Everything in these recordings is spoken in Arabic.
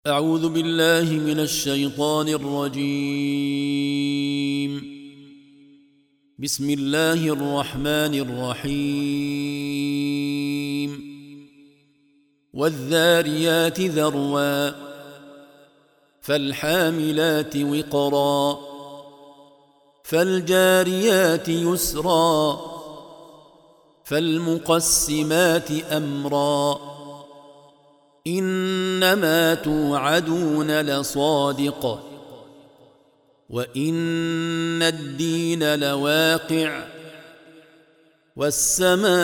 أعوذ بالله من الشيطان الرجيم. بسم الله الرحمن الرحيم. والذاريات ذروا فالحاملات وقرا فالجاريات يسرا فالمقسمات أمرا إنما توعدون لصادق وإن الدين لواقع والسماء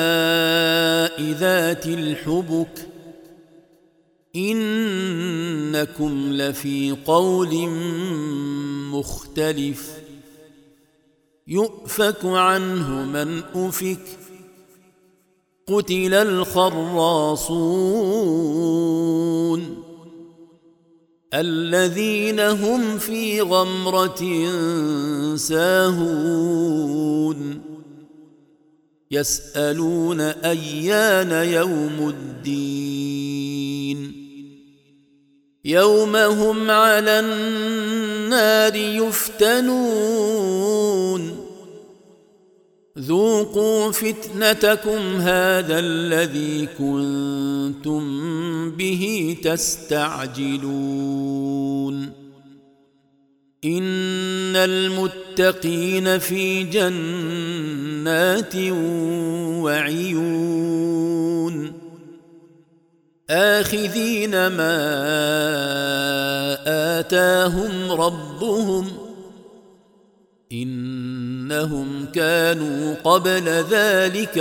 ذات الحبك إنكم لفي قول مختلف يؤفك عنه من أفك قتل الخراصون الذين هم في غمرة ساهون يسألون أيان يوم الدين يوم هم على النار يفتنون ذوقوا فتنتكم هذا الذي كنتم به تستعجلون إن المتقين في جنات وعيون آخذين ما آتاهم ربهم إنهم كانوا قبل ذلك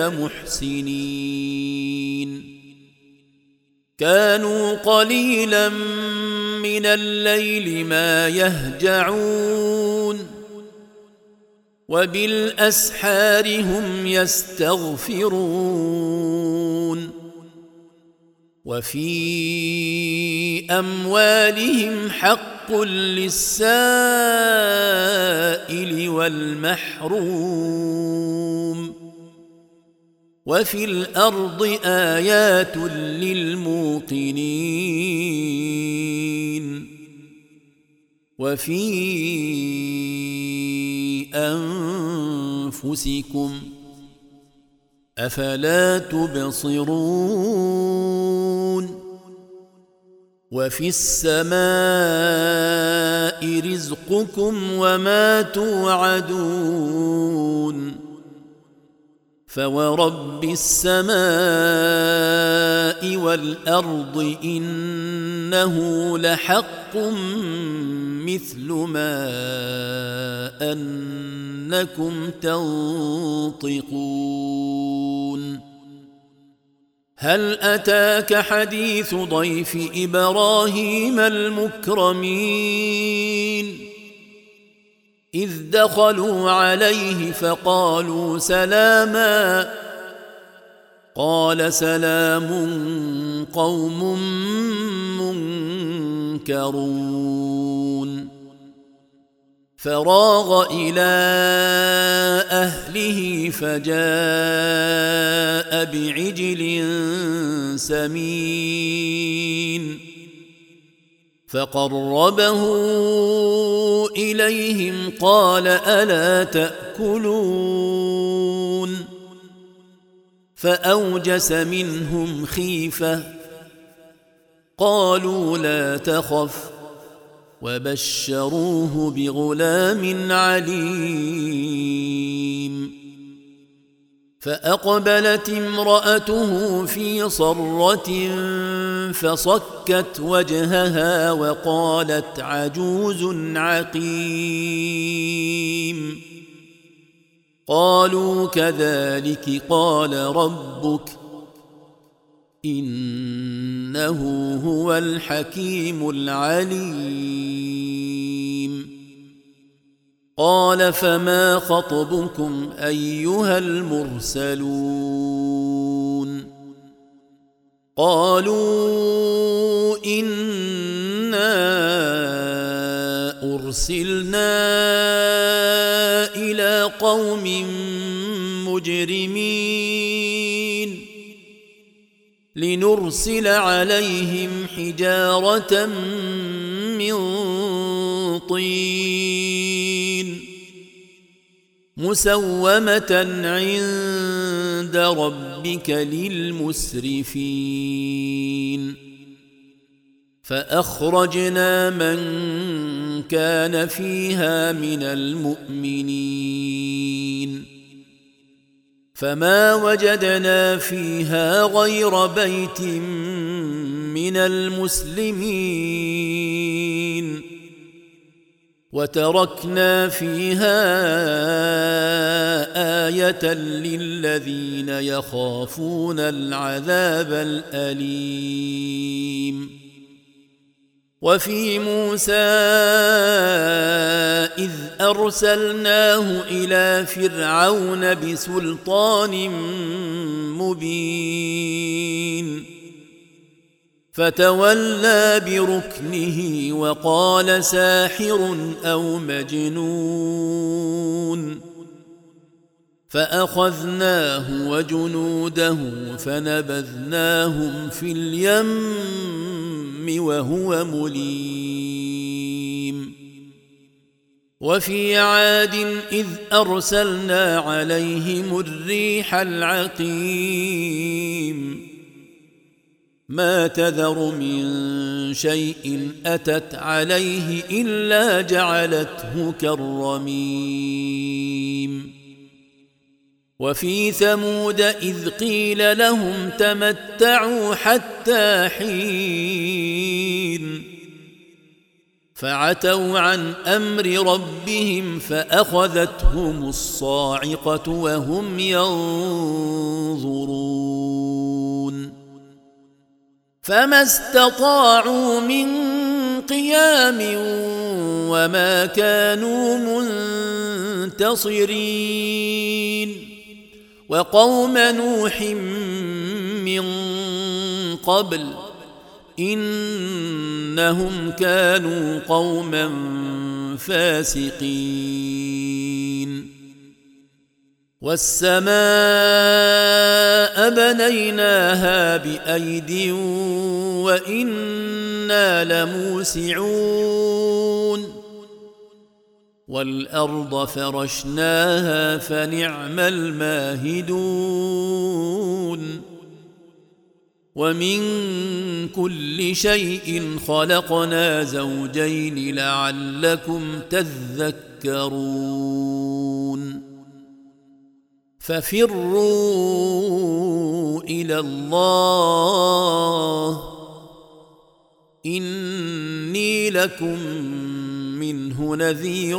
محسنين كانوا قليلا من الليل ما يهجعون وبالأسحار هم يستغفرون وفي أموالهم حق للسائل والمحروم وفي الأرض آيات للموقنين وفي أنفسكم أفلا تبصرون وفي السماء رزقكم وما توعدون فورب السماء والأرض إنه لحق مثل ما أنكم تنطقون هل أتاك حديث ضيف إبراهيم المكرمين إذ دخلوا عليه فقالوا سلاما قال سلام قوم منكرون فراغ إلى أهله فجاء بعجل سمين فقربه إليهم قال ألا تأكلون فأوجس منهم خيفة قالوا لا تخف وبشروه بغلام عليم فأقبلت امرأته في صرة فصكت وجهها وقالت عجوز عقيم قالوا كذلك قال ربك إنه هو الحكيم العليم قال فما خطبكم أيها المرسلون قالوا إنا أرسلنا إلى قوم مجرمين لنرسل عليهم حجارة من طين مسومة عند ربك للمسرفين فأخرجنا من كان فيها من المؤمنين فما وجدنا فيها غير بيت من المسلمين وتركنا فيها آية للذين يخافون العذاب الأليم وفي موسى إذ أرسلناه إلى فرعون بسلطان مبين فتولى بركنه وقال ساحر أو مجنون فأخذناه وجنوده فنبذناهم في اليم وهو مليم وفي عاد إذ أرسلنا عليهم الريح العقيم ما تذر من شيء أتت عليه إلا جعلته كالرميم وفي ثمود إذ قيل لهم تمتعوا حتى حين فعتوا عن أمر ربهم فأخذتهم الصاعقة وهم ينظرون فما استطاعوا من قيام وما كانوا منتصرين وقوم نوح من قبل إنهم كانوا قوما فاسقين والسماء بنيناها بأيد وإنا لموسعون والأرض فرشناها فنعم الماهدون ومن كل شيء خلقنا زوجين لعلكم تذكرون ففروا إلى الله إني لكم منه نذير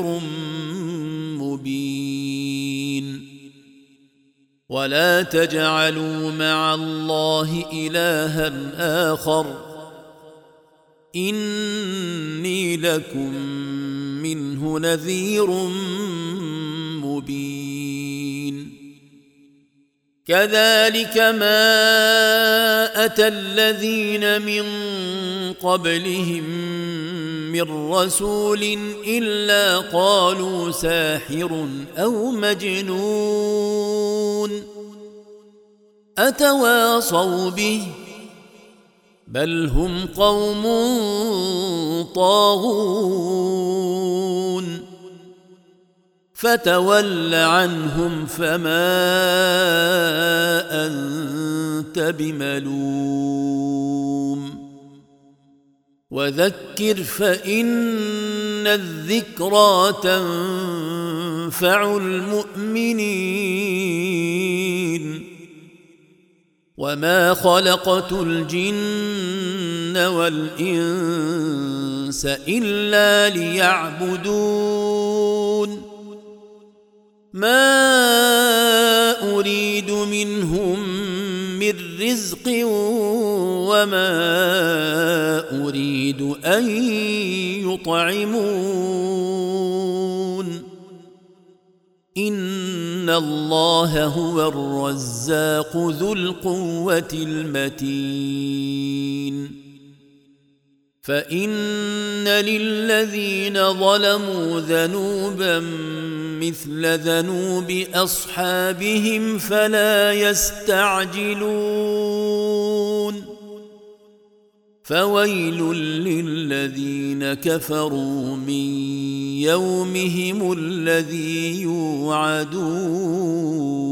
مبين ولا تجعلوا مع الله إلها آخر إني لكم منه نذير مبين كذلك ما أتى الذين من قبلهم من رسول إلا قالوا ساحر أو مجنون أتواصوا به بل هم قوم طاغون فتول عنهم فما أنت بملوم وذكر فإن الذكرى تنفع المؤمنين وما خلقت الجن والإنس إلا ليعبدون ما أريد منهم من رزق وما أريد أن يطعمون إن الله هو الرزاق ذو القوة المتين فإن للذين ظلموا ذنوبا مثل ذنوب أصحابهم فلا يستعجلون فويل للذين كفروا من يومهم الذي يوعدون